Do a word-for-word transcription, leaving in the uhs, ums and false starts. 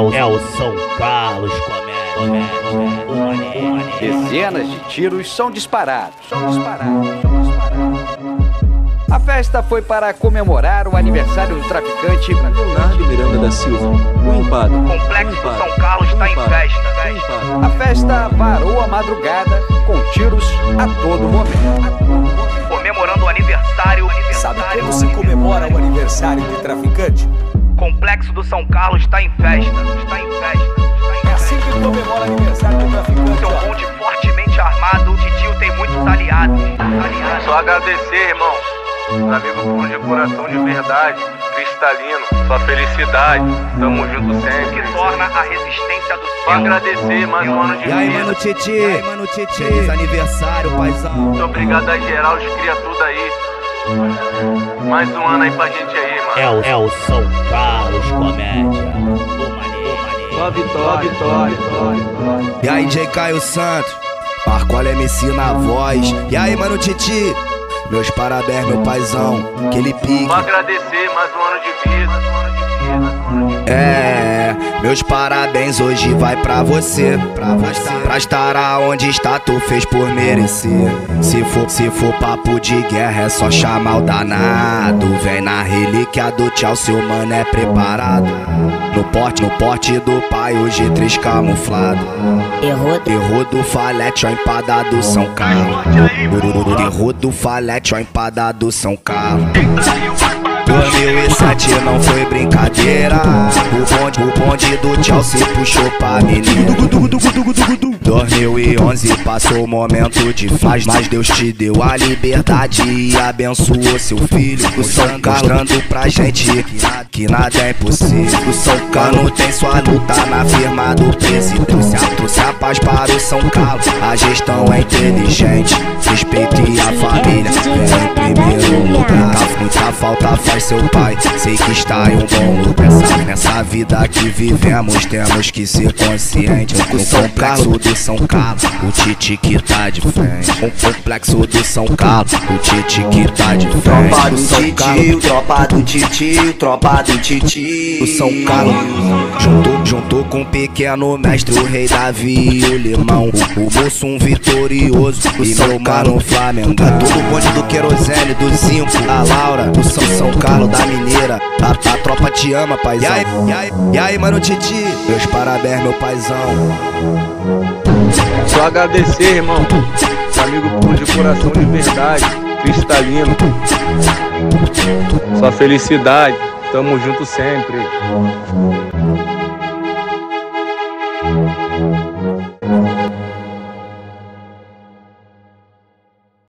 o, é o São Carlos Comédia. Dezenas de tiros são disparados, são disparados, são disparados. A festa foi para comemorar o aniversário do traficante Leonardo Miranda da Silva, o Empada. O complexo do São Carlos está em festa. A festa varou a madrugada com tiros a todo momento. Comemorando o aniversário. Sabe como se comemora o aniversário de traficante? O complexo do São Carlos está em festa. Está em festa. É assim que comemora o aniversário de traficante. Seu bonde fortemente armado. O titio tem muitos aliados. aliados. Só agradecer, irmão. Os amigos puros de coração de verdade, cristalino, sua felicidade, tamo junto sempre. Que torna a resistência do Só céu. agradecer mais um ano de E aí, vida. mano, Titi, e aí, mano, Titi, feliz aniversário, paizão. Muito obrigado a geral, os cria tudo aí. Mais um ano aí pra gente aí, mano. É o, é o São Carlos Comédia. O maneiro. Só vitória, vitória, vitória. E aí, J. Caio Santos, Marcola M C na voz. E aí, mano, Titi, meus parabéns, meu paizão, aquele pique. Só agradecer mais um ano de vida. Mais um ano de vida, mais um ano de vida. É, meus parabéns hoje vai pra você, pra você, pra estar aonde está, tu fez por merecer. Se for, se for papo de guerra é só chamar o danado. Vem na relíquia do tchau, seu mano é preparado. No porte, no porte do pai, o G três camuflado. Errou, Errou do falete, ó, empada do São Carlos. Errou do falete, ó, empada do São Carlos. dois mil e sete não foi brincadeira. O bonde, o bonde do tchau se puxou pra menina. dois mil e onze passou o momento de faz, mas Deus te deu a liberdade e abençoou seu filho. O São Carlos mostrando pra gente que nada é impossível. O São Carlos tem sua luta na firma do presidente. Trouxe a paz para o São Carlos. A gestão é inteligente, respeito e a família vem em primeiro lugar. Muita falta faz seu pai, sei que está em um bom lugar. Nessa vida que vivemos temos que ser conscientes. O complexo do São Carlos, o Titi que tá de frente. O complexo do São Carlos, o Titi que tá de frente. Tropa do titio, tropa do titio, tropa do titio. O São Carlos juntou, juntou com o pequeno mestre, o rei Davi e o Limão. O, o moço um vitorioso e meu mano Flamengo. Todo bonde do querosene, do cinco, a Laura, o São São Carlos da Mineira. A, a tropa te ama, paizão. E aí, e aí, e aí, mano, Titi, meus parabéns, meu paizão. Só agradecer, irmão. Os amigos puros de coração de verdade, cristalino, sua felicidade, tamo junto sempre.